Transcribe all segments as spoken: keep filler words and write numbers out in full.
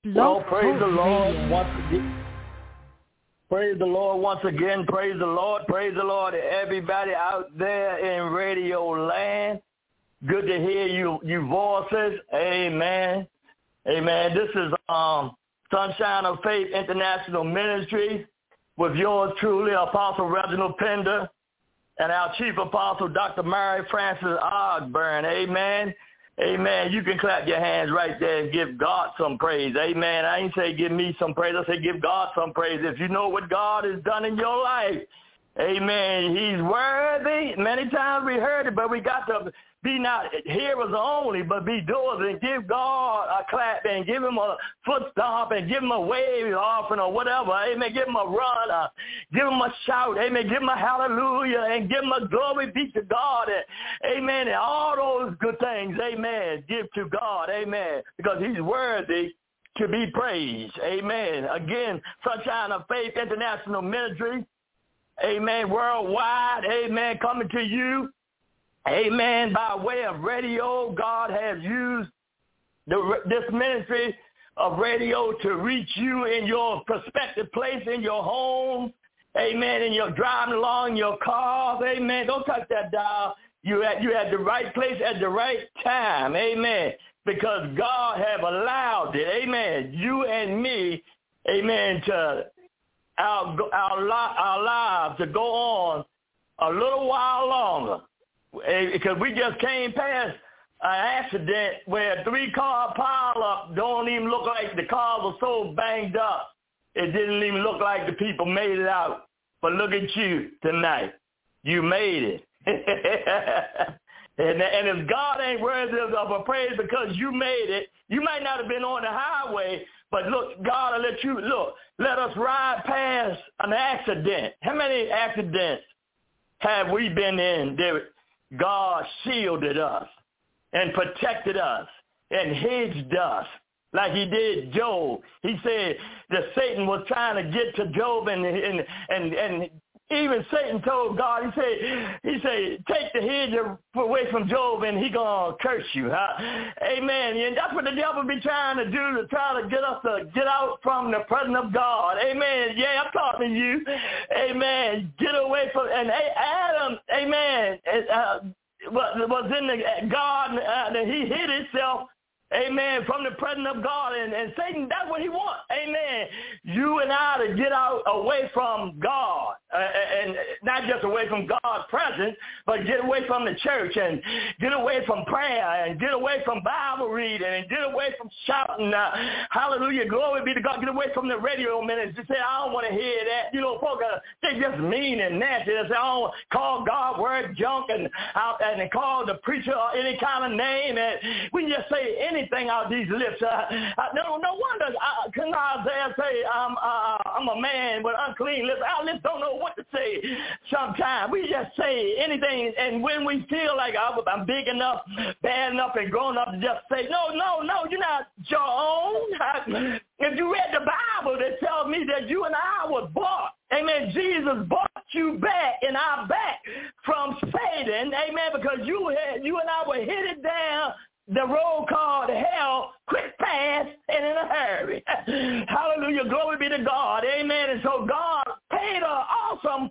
Well, praise the Lord once again. Praise the Lord once again. Praise the Lord. Praise the Lord to everybody out there in radio land. Good to hear you, you voices. Amen. Amen. This is um, Sunshine of Faith International Ministries with yours truly, Apostle Reginald Pender, and our Chief Apostle, Doctor Mary Frances Ogburn. Amen. Amen. You can clap your hands right there and give God some praise. Amen. I ain't say give me some praise. I say give God some praise. If you know what God has done in your life, amen, he's worthy. Many times we heard it, but we got to be not hearers only, but be doers and give God a clap and give him a foot stomp and give him a wave offering or whatever. Amen. Give him a run. Uh, give him a shout. Amen. Give him a hallelujah and give him a glory be to God. And, amen. And all those good things. Amen. Give to God. Amen. Because he's worthy to be praised. Amen. Again, Sunshine of Faith International Ministry. Amen. Worldwide. Amen. Coming to you. Amen. By way of radio, God has used the, this ministry of radio to reach you in your prospective place, in your home. Amen. And you're driving along in your cars. Amen. Don't touch that dial. You're at, you're at the right place at the right time. Amen. Because God have allowed it. Amen. You and me, amen, to our, our, our lives to go on a little while longer. Because we just came past an accident where a three-car pileup don't even look like the car was so banged up. It didn't even look like the people made it out. But look at you tonight. You made it. and, and if God ain't worthy of a praise because you made it, you might not have been on the highway, but look, God will let you, look, let us ride past an accident. How many accidents have we been in that God shielded us and protected us and hedged us like he did Job? He said that Satan was trying to get to Job, and and and, and even Satan told God, he said, he said, take the hedge away from Job and he going to curse you. Huh? Amen. And that's what the devil be trying to do, to try to get us to get out from the presence of God. Amen. Yeah, I'm talking to you. Amen. Get away from, and Adam, amen, uh, was in the garden, uh, that he hid himself. Amen. From the presence of God. And, and Satan, that's what he wants. Amen. You and I to get out away from God. Uh, and not just away from God's presence, but get away from the church and get away from prayer and get away from Bible reading and get away from shouting. Uh, hallelujah. Glory be to God. Get away from the radio minutes. You say, I don't want to hear that. You know, folks, uh, they just mean and nasty. They say, I don't call God word junk and, uh, and they call the preacher any kind of name. And we just say anything. Anything out these lips. Uh, uh, no, no wonder. Uh, can Isaiah say, I'm, uh, I'm a man with unclean lips? Our lips don't know what to say sometimes. We just say anything, and when we feel like oh, I'm big enough, bad enough, and grown up to just say, no, no, no, you're not your own. If you read the Bible, that tells me that you and I were bought. Amen. Jesus bought you back in our back from Satan. Amen. Because you had, you and I were headed down the road called hell, quick, fast, and in a hurry. Hallelujah. Glory be to God. Amen. And so God paid an awesome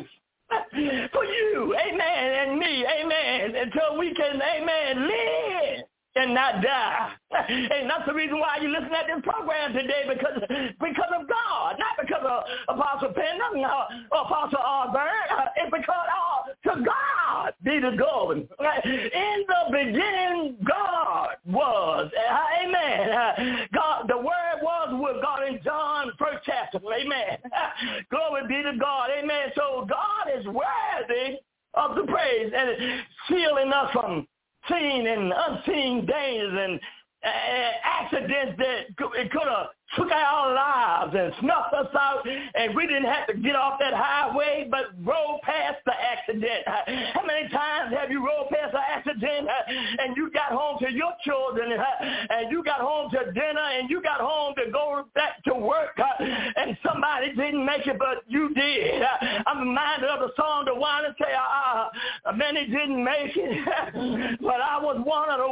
price for you. Amen. And me. Amen. Until we can, amen, live and not die. And that's the reason why you listen at this program today, because because of God, not because of Apostle Pender, no, Apostle Ogburn. It's because uh, to God be the glory. In the beginning, God was. Amen. God, the word was with God in John first chapter. Amen. Glory be to God. Amen. So God is worthy of the praise and shielding us from seen and unseen dangers and uh, accidents that it could have took our lives and snuffed us out, and we didn't have to get off that highway but roll past the accident. How many times have you rolled past an accident and you got home to your children and you got home to dinner and you got home to go back to work and and somebody didn't make it, but you did. I'm reminded of the song the one that say, uh, many didn't make it, but I was one of the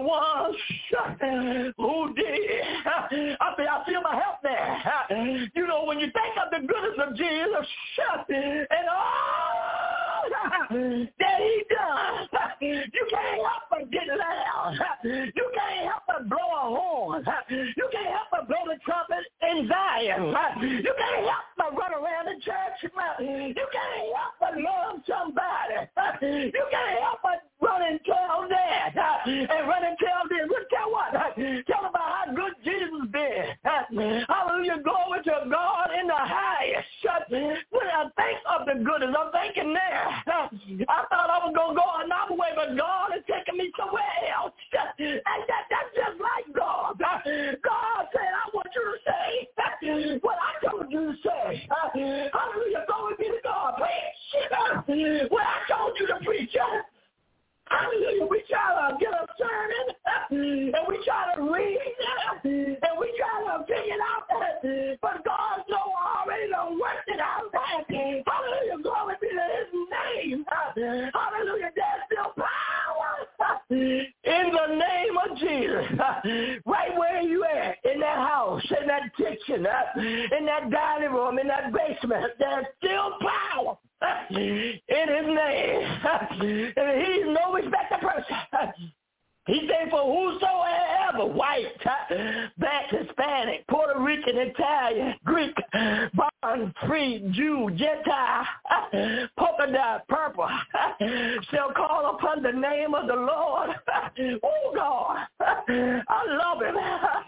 ones who did. I feel, I feel my help there. You know, when you think of the goodness of Jesus and all that he does, you can't help but get loud. You can't help but blow a horn. You can't help but blow the trumpet in Zion. You can't help but run around the church. You can't help but love somebody. You can't help but run and tell that and run and tell this. Look, tell what? Tell about how good Jesus has been. Hallelujah, glory to God in the highest. When I think of the goodness, I'm thinking there. I thought I was going to go another way, but God is taking me somewhere else. And that, that's just like God. God said, I want you to say what I told you to say. Hallelujah, glory be to God. Preach what I told you to preach. Hallelujah, we try to get a sermon, and we try to read, and we try to figure it out, but God so already done worked it out. Hallelujah, glory be to his name. Hallelujah, there's still power in the name of Jesus. Right where you at, in that house, in that kitchen, in that dining room, in that basement, there's still power in his name. And he's no respecter person. He said, for whosoever, white, black, Hispanic, Puerto Rican, Italian, Greek, bond, free, Jew, Gentile, polka dot, purple, shall call upon the name of the Lord. Oh, God, I love him.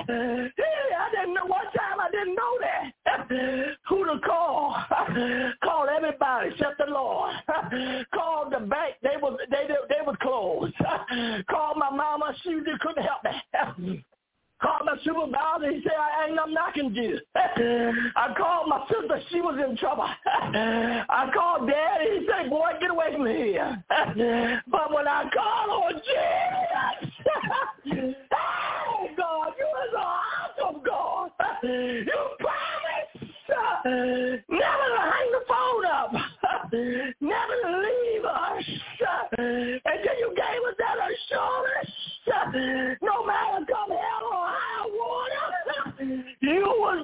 I didn't know, one time I didn't know that. Who to call? Call everybody except the Lord. Call the bank. They was, they, they was closed. Call my mom. Mama, she just couldn't help me. Called my supervisor. He said, I ain't I'm knocking you. I called my sister. She was in trouble. I called Daddy. He said, boy, get away from here. But when I called on Jesus, oh, God, you was an awesome God. You promised never to hang the phone up, never to leave us. And then you gave us that assurance, no matter come hell or high water, you was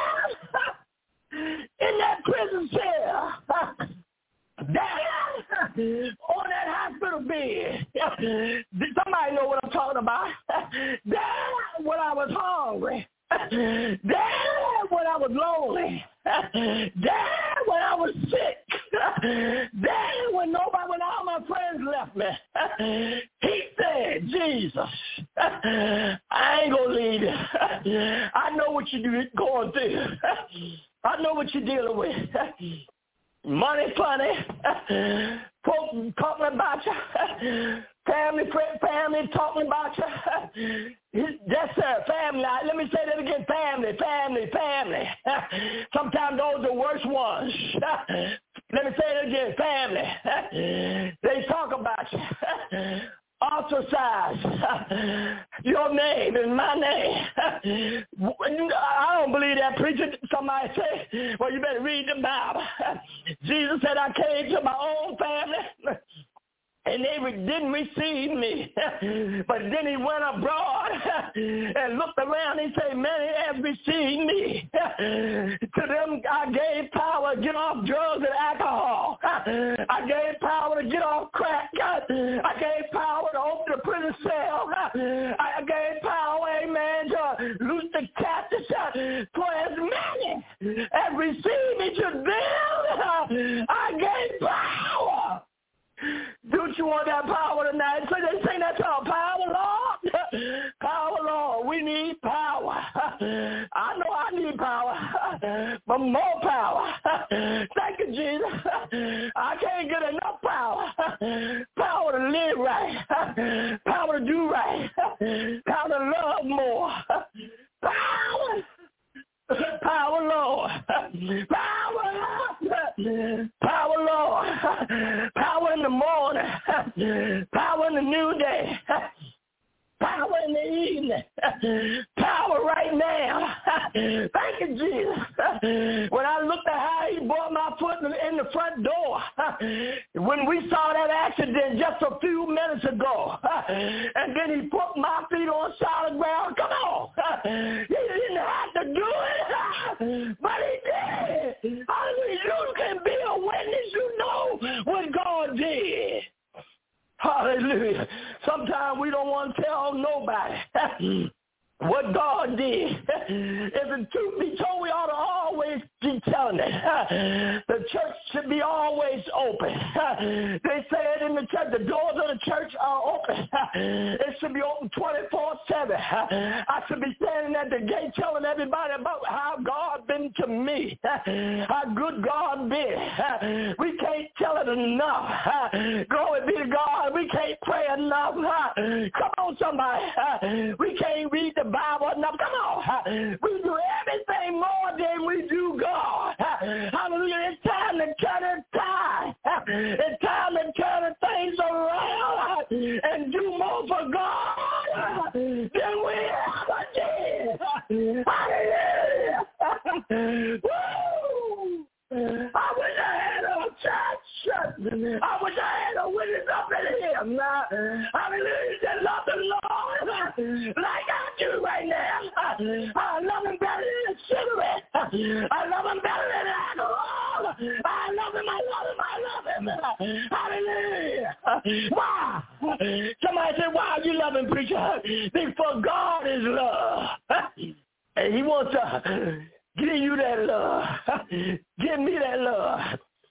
there in that prison cell, there on that hospital bed. Somebody know what I'm talking about. There when I was hungry. There when I was lonely. There when I was sick. There when nobody, when all my friends left me. He said, Jesus, I ain't gonna leave you. I know what you're going through. I know what you're dealing with. Money, funny, folk talking about you. Family, friend, family talking about you. Yes, sir, family. Let me say that again. Family, family, family. Sometimes those are the worst ones. Let me say it again. Family. They talk about you. Ostracize your name and my name. I don't believe that, preacher. Somebody say, well, you better read the Bible. Jesus said, I came to my own family, and they didn't receive me. But then he went abroad and looked around and said, many have received me. To them I gave power to get off drugs and alcohol. I gave power to get off crack. I gave power to open the prison cell. I gave power, amen, to loose the captives. For as many as received me, to them I gave power. Don't you want that power tonight? So they sing that song, power, Lord. Power, Lord. We need power. I know I need power, but more power. Thank you, Jesus. I can't get enough power. Power to live right. Power to do right. Power to love more. Power. Power, Lord. Power. Power, Lord. Power in the morning. Power in the noonday. Power in the evening. Power right now. Thank you, Jesus. When I looked at how he brought my foot in the front door, when we saw that accident just a few minutes ago, and then he put my feet on solid ground, come on. He didn't have to do it, but he did. Hallelujah. You can be a witness. You know what God did. Hallelujah. Sometimes we don't want to tell nobody what God did. If the truth be told, we ought to always be telling it. The church should be always open. They say it in the church. The doors of the church are open. It should be open twenty-four seven. I should be standing at the gate telling everybody about how God been to me, how good God been. We can't tell it enough. Glory be to God. We can't pray enough. Come on, somebody. We can't read the Bible enough. Come on. We do everything more than we do God. Hallelujah. It's time to turn the tide. It's time to turn the things around and do more for God than we ever did. Hallelujah. Woo! I wish I had a church. I wish I had a witness up in here. Hallelujah. That love the Lord like I do right now. I love him better than cigarette. I love him better than alcohol. I love him. I love him. I love him. Hallelujah. Why? Somebody said, why you love him, preacher? Because God is love. And he wants to give you that love. Give me that love.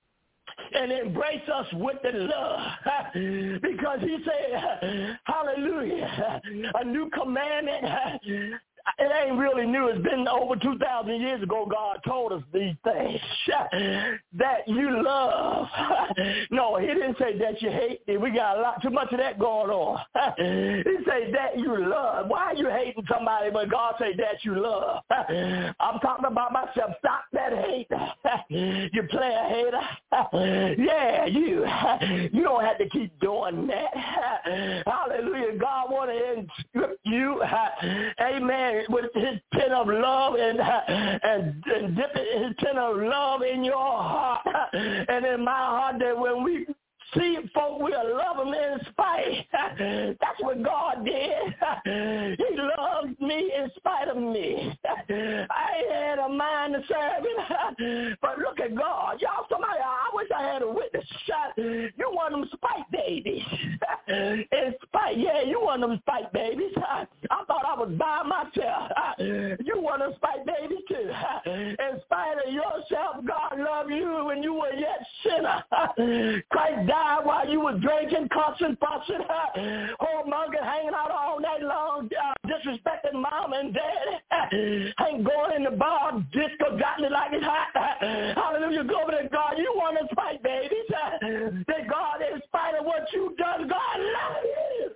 And embrace us with the love. Because he said, hallelujah, a new commandment. It ain't really new. It's been over two thousand years ago God told us these things. That you love. No, he didn't say that you hate. We got a lot too much of that going on. He said that you love. Why are you hating somebody when God say that you love? I'm talking about myself. Stop that hate. You player hater. Yeah, you. You don't have to keep doing that. Hallelujah. God want to inscript you. Amen. With his pen of love and, and and dip his pen of love in your heart and in my heart, that when we see folk, we'll love them in spite. That's what God did. He loved me in spite of me. I had a mind to serve him, but look at God. Y'all, somebody, I wish I had a witness. You want them spite babies. In spite, yeah, you want them spite babies. I thought I was by myself. You want them spite babies too. In spite of yourself, God loved you when you were yet sinner. Christ died while you were drinking, cussing, fussing, whoremonger, hanging out all night long, uh, disrespecting mom and daddy, ain't going in the bar, disco, got me like it's hot. Hallelujah, glory to God. You want to fight, babies. That God, in spite of what you've done, God loves you.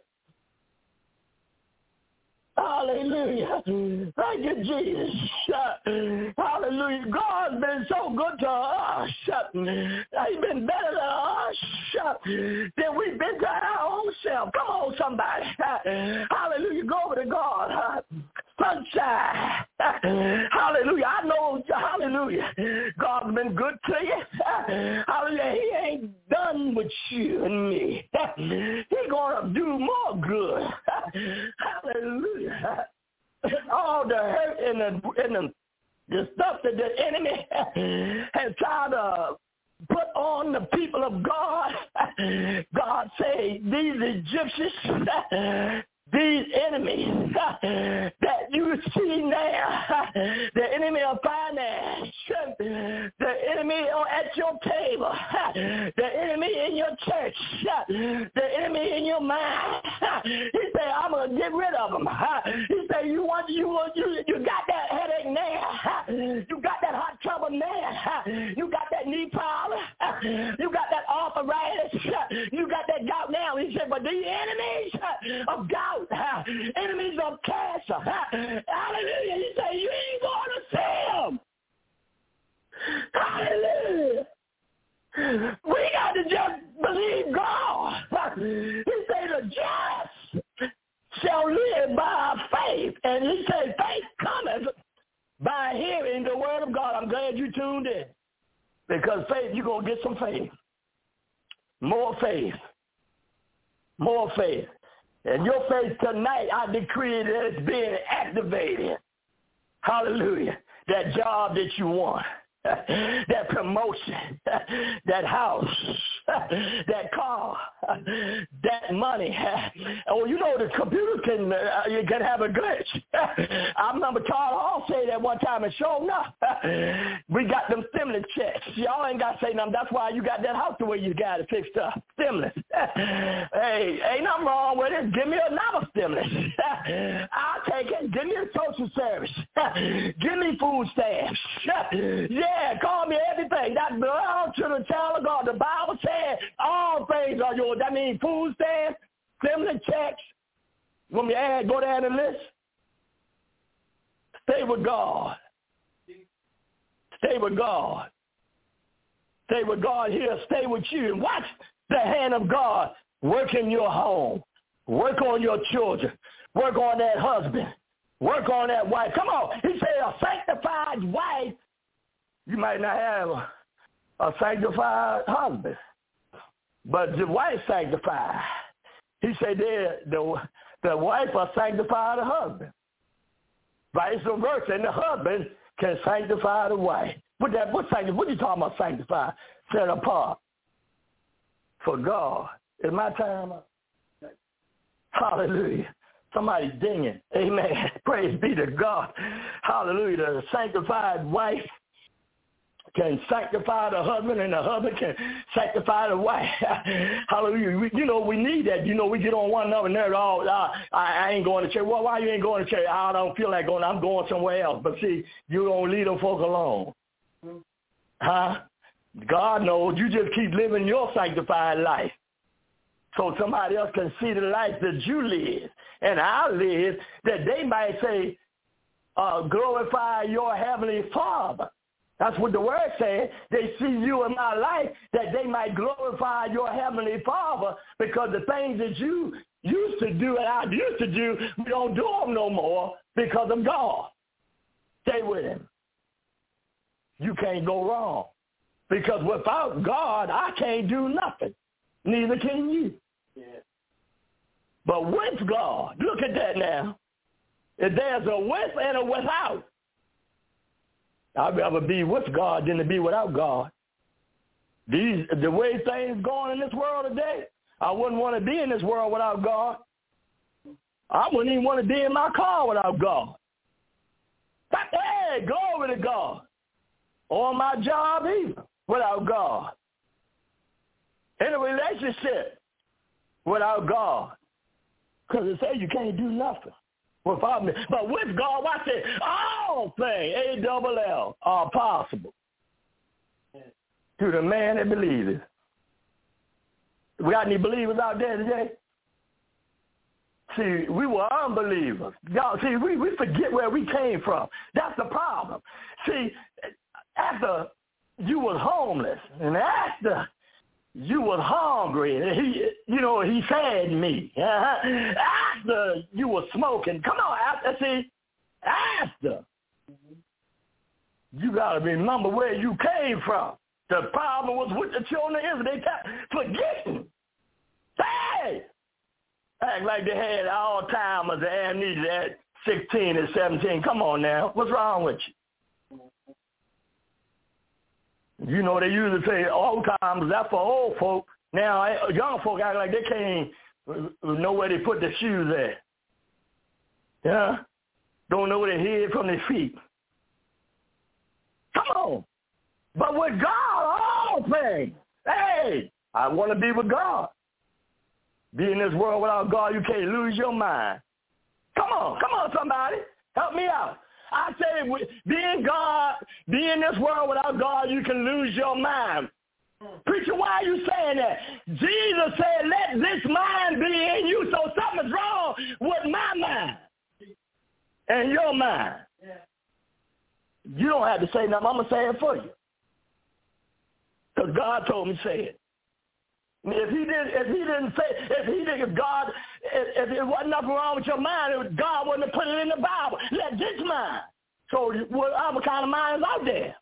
Hallelujah. Thank you, Jesus. Hallelujah. God's been so good to us. He's been better to us than we've been to our own self. Come on, somebody. Hallelujah. Glory to God. Sunshine. Hallelujah. I know, hallelujah, God's been good to you. Hallelujah. He ain't done with you and me. He's going to do more good. Hallelujah. All the hurt and the, and the, the stuff that the enemy has tried to put on the people of God, God say, these Egyptians, these enemies that you see now, the enemy of finance, the enemy at your table, the enemy in your church, the enemy in your mind, he say, I'm going to get rid of them. He say, you want, you want, you, you got that headache now. You got that hot trouble now. You got that knee problem. You got that arthritis. You got that gout now. He said, but the enemies of gout, enemies of cancer, hallelujah, he said, you ain't going to see them. Hallelujah. We got to just believe God. He said, the just shall live by faith. And he said, faith cometh by by hearing the word of God. I'm glad you tuned in. Because faith, you're going to get some faith. More faith. More faith. And your faith tonight, I decree that it's being activated. Hallelujah. That job that you want. That promotion, that house, that car, that money. Oh, you know the computer can uh, you can have a glitch. I remember Todd Hall say that one time, and sure enough, we got them stimulus checks. Y'all ain't got to say nothing. That's why you got that house the way you got it fixed up. Stimulus. Hey, ain't nothing wrong with it. Give me another stimulus. I'll take it. Give me a social service. Give me food stamps. Yeah. Yeah, call me everything. That belongs to the child of God. The Bible says all things are yours. That means food stamps, stimulus checks. When we add, go down the list. Stay with God. Stay with God. Stay with God here. Stay with you. And watch the hand of God work in your home. Work on your children. Work on that husband. Work on that wife. Come on. He said a sanctified wife. You might not have a, a sanctified husband, but the wife sanctified. He said there, the, the wife will sanctify the husband. Vice versa, and the husband can sanctify the wife. What that? What sanctify? What are you talking about? Sanctify, set apart for God. Is my time up? Hallelujah. Somebody's dinging. Amen. Praise be to God. Hallelujah. The sanctified wife can sanctify the husband, and the husband can sanctify the wife. Hallelujah. We, you know, we need that. You know, we get on one another and they're all, uh, I, I ain't going to church. Well, why you ain't going to church? I don't feel like going. I'm going somewhere else. But see, you don't leave them folk alone. Mm-hmm. Huh? God knows. You just keep living your sanctified life so somebody else can see the life that you live and I live, that they might say, uh, glorify your heavenly Father. That's what the word says. They see you in my life that they might glorify your heavenly Father, because the things that you used to do and I used to do, we don't do them no more because of God. Stay with him. You can't go wrong, because without God, I can't do nothing. Neither can you. Yeah. But with God, look at that now. If there's a with and a without, I'd rather be with God than to be without God. These, the way things going in this world today, I wouldn't want to be in this world without God. I wouldn't even want to be in my car without God. But, hey, glory to God. Or my job either without God. In a relationship without God. Because it says you can't do nothing without me. But with God, watch it. All things, A double L, are possible to the man that believes. We got any believers out there today? See, we were unbelievers. Y'all, see, we, we forget where we came from. That's the problem. See, after you was homeless, and after you was hungry, he, you know, he fed me. Uh-huh. After you was smoking, come on, after, see, after, you got to remember where you came from. The problem was with the children of Israel. They kept forgetting. Hey! Act like they had Alzheimer's and amnesia at sixteen and seventeen. Come on now. What's wrong with you? You know, they usually say Alzheimer's, that's for old folk. Now, young folk act like they can't know where they put their shoes at. Yeah? Don't know where their head from their feet. Come on. But with God, all things. Hey, I want to be with God. Be in this world without God, you can't lose your mind. Come on, come on, somebody. Help me out. I say, being God, be in this world without God, you can lose your mind. Preacher, why are you saying that? Jesus said, let this mind be in you. So something's wrong with my mind and your mind. You don't have to say nothing. I'm going to say it for you. Because God told me to say it. If he didn't, if he didn't say, if he didn't, if God, if, if it wasn't nothing wrong with your mind, God wouldn't have put it in the Bible. Let this mind. So what other kind of minds out there?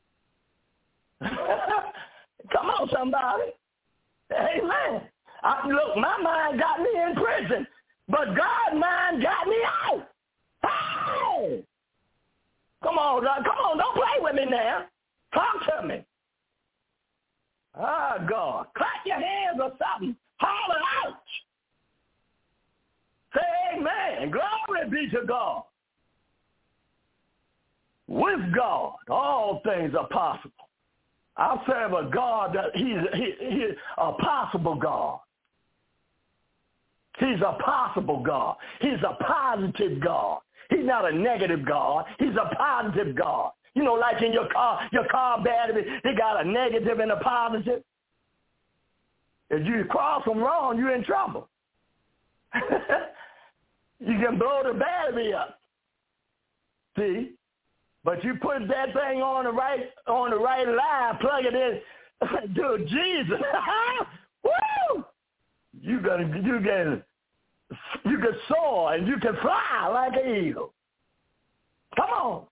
Come on, somebody. Amen. I, look, my mind got me in prison, but God's mind got me out. Hey! Come on, God. Come on, don't play with me now. Talk to me. Ah, oh, God. Clap your hands or something. Holler out. Say amen. Glory be to God. With God, all things are possible. I serve a God that he's, he, he's a possible God. He's a possible God. He's a positive God. He's not a negative God. He's a positive God. You know, like in your car, your car battery, they got a negative and a positive. If you cross them wrong, you're in trouble. You can blow the battery up. See? But you put that thing on the right on the right line, plug it in to Jesus. Woo! You gonna you can you can soar and you can fly like an eagle. Come on.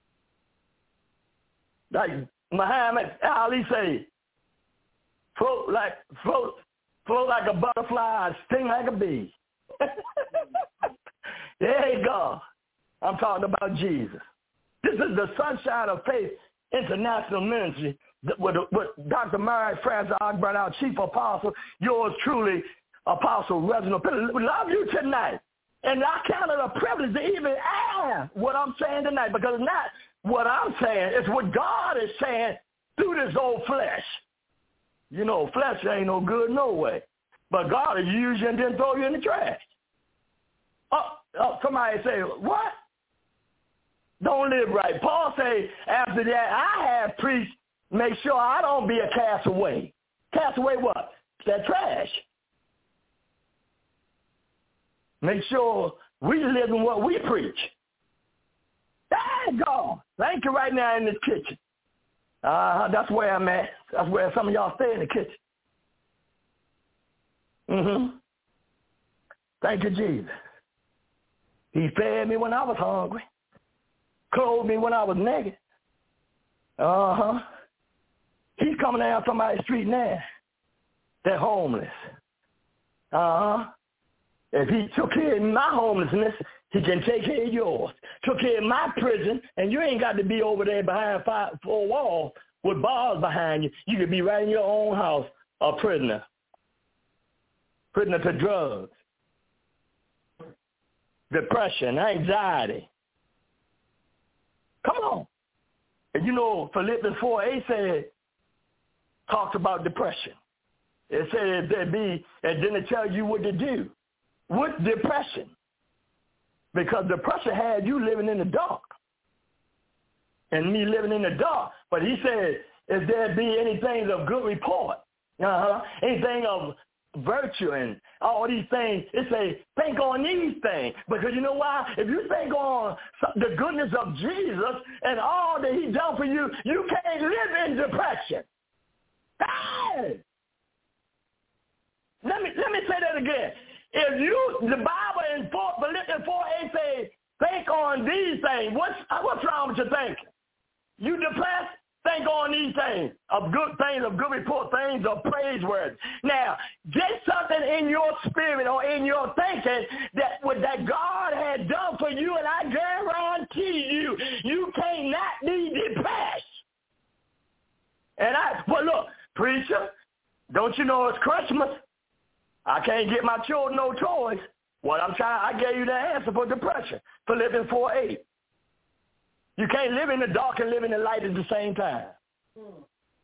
Like Muhammad Ali say, float like float float like a butterfly, sting like a bee. There you go. I'm talking about Jesus. This is the Sunshine of Faith International Ministry with, with Doctor Mary Francis Ogburn, our chief apostle, yours truly, Apostle Reginald Pillar. We love you tonight. And I count it a privilege to even add what I'm saying tonight, because it's not what I'm saying. It's what God is saying through this old flesh. You know, flesh ain't no good no way. But God will use you and then throw you in the trash. Oh, oh somebody say, what? Don't live right. Paul say, after that, I have preached, make sure I don't be a castaway. Castaway what? That trash. Make sure we live in what we preach. There you go. Thank you right now in this kitchen. Uh, that's where I'm at. That's where some of y'all stay, in the kitchen. Mm-hmm. Thank you, Jesus. He fed me when I was hungry. Clothed me when I was naked. Uh-huh. He's coming down somebody's street now. They're homeless. Uh-huh. If he took care of my homelessness, he can take care of yours. Took care of my prison, and you ain't got to be over there behind five, four walls with bars behind you. You could be right in your own house, a prisoner. Prisoner to drugs, depression, anxiety. Come on. And you know, Philippians four eight said, talks about depression. It said there be, and then it tells you what to do with depression. Because depression had you living in the dark. And me living in the dark. But he said, if there be anything of good report, uh-huh, anything of virtue and all these things, it says, think on these things. Because you know why? If you think on the goodness of Jesus and all that he done for you, you can't live in depression. Hey! Let me let me say that again. If you, the Bible in Philippians four eight says, think on these things. What's, what's wrong with your thinking? You depressed? Think on these things, of good things, of good report, things of praiseworthy. Now, get something in your spirit or in your thinking that what that God had done for you, and I guarantee you, you cannot be depressed. And I, well, look, preacher, don't you know it's Christmas? I can't get my children no toys. What I'm trying, I gave you the answer for depression. Philippians four eight. You can't live in the dark and live in the light at the same time. Hmm.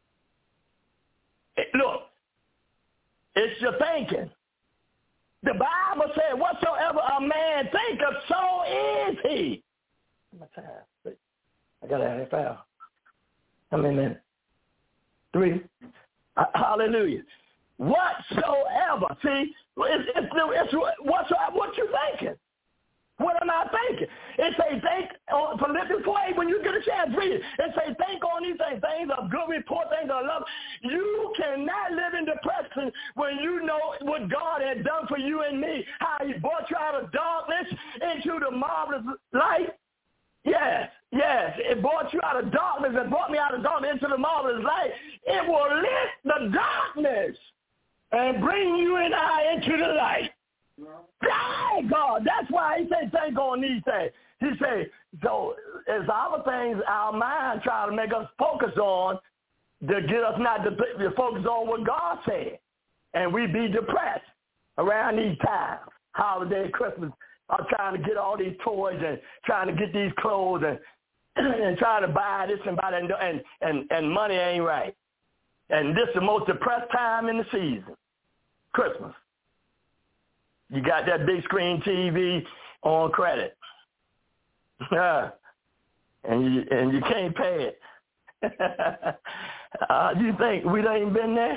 It, look, it's your thinking. The Bible said, whatsoever a man thinketh, so is he. My time. I got a half hour. How many minutes? Three. Uh, hallelujah. Whatsoever. See, it's, it's, it's whatsoever. What you thinking? What am I thinking? It say think on Philippians four eight, when you get a chance, read it. It say think on these things, things of good report, things of love. You cannot live in depression when you know what God had done for you and me, how he brought you out of darkness into the marvelous light. Yes, yes. It brought you out of darkness and brought me out of darkness into the marvelous light. It will lift the darkness and bring you and I into the light. My God, that's why he said, think on these things. He said, so it's our things our mind try to make us focus on to get us not to, to focus on what God said. And we be depressed around these times, holiday, Christmas. I'm trying to get all these toys and trying to get these clothes and and trying to buy this and buy that, and, and, and money ain't right. And this is the most depressed time in the season, Christmas. You got that big screen T V on credit. and you and you can't pay it. uh, you think we ain't been there?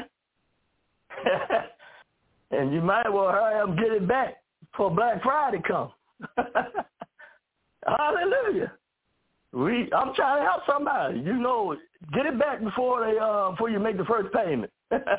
And you might well hurry up and get it back before Black Friday comes. Hallelujah. We I'm trying to help somebody. You know, get it back before they uh before you make the first payment.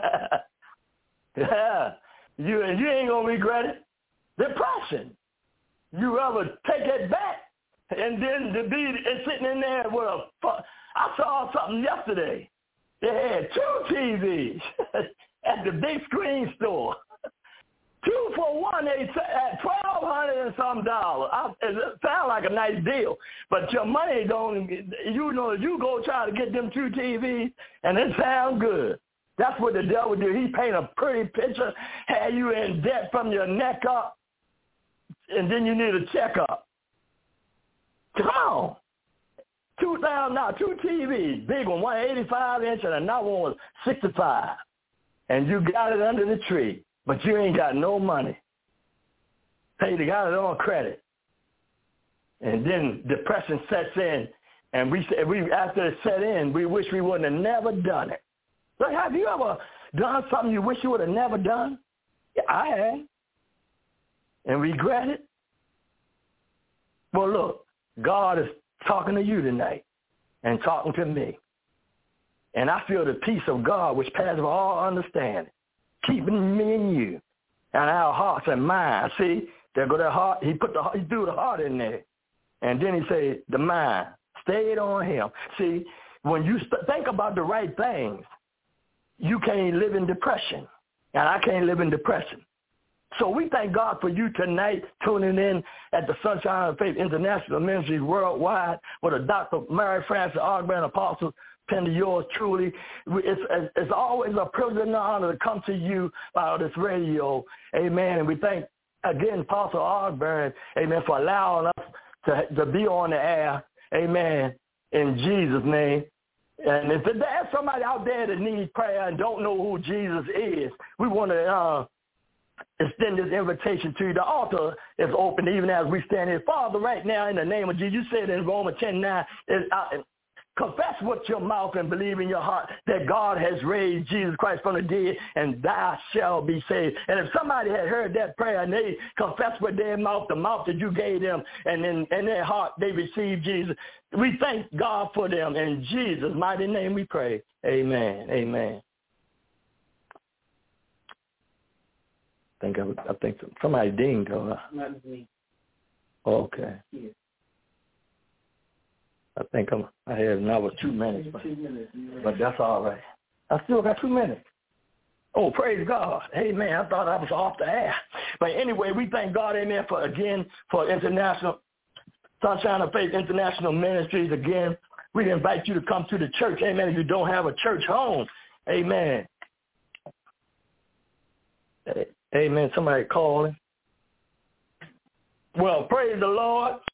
Yeah. You and you ain't gonna regret it. Depression. You rather take it back and then to be and sitting in there with a. I saw something yesterday. They had two T Vs at the big screen store. Two for one, they at twelve hundred and some dollars. I, it sounds like a nice deal, but your money don't. You know, you go try to get them two T Vs, and it sounds good. That's what the devil do. He paint a pretty picture, have you in debt from your neck up, and then you need a checkup. Come on. Two thousand now, two T Vs, big one, one eighty-five inch, and another one was sixty-five. And you got it under the tree, but you ain't got no money. Hey, you got it on credit. And then depression sets in, and we we after it set in, we wish we wouldn't have never done it. Look, have you ever done something you wish you would have never done? Yeah, I have. And regret it? Well, look, God is talking to you tonight and talking to me. And I feel the peace of God, which passes all understanding, keeping me and you and our hearts and minds. See, there go that heart. He put the he threw the heart in there. And then he said, the mind, stayed on him. See, when you st- think about the right things, you can't live in depression, and I can't live in depression. So we thank God for you tonight tuning in at the Sunshine of Faith International Ministries worldwide with a Doctor Mary Frances Ogburn, Apostle, pen to yours truly. It's, it's always a privilege and an honor to come to you by this radio, amen. And we thank, again, Apostle Ogburn, amen, for allowing us to, to be on the air, amen, in Jesus' name. And if there's somebody out there that needs prayer and don't know who Jesus is, we want to uh, extend this invitation to you. The altar is open even as we stand here. Father, right now in the name of Jesus, you said in Romans ten nine, uh, confess with your mouth and believe in your heart that God has raised Jesus Christ from the dead, and thou shalt be saved. And if somebody had heard that prayer and they confessed with their mouth, the mouth that you gave them, and in, in their heart they received Jesus, we thank God for them. In Jesus' mighty name we pray. Amen. Amen. I think I, I think somebody dinged her. Not me. Okay. Yeah. I think I'm, I have another two minutes, but, but that's all right. I still got two minutes. Oh, praise God. Amen. I thought I was off the air. But anyway, we thank God, amen, for, again, for International, Sunshine of Faith International Ministries. Again, we invite you to come to the church, amen, if you don't have a church home. Amen. Amen. Somebody calling. Well, praise the Lord.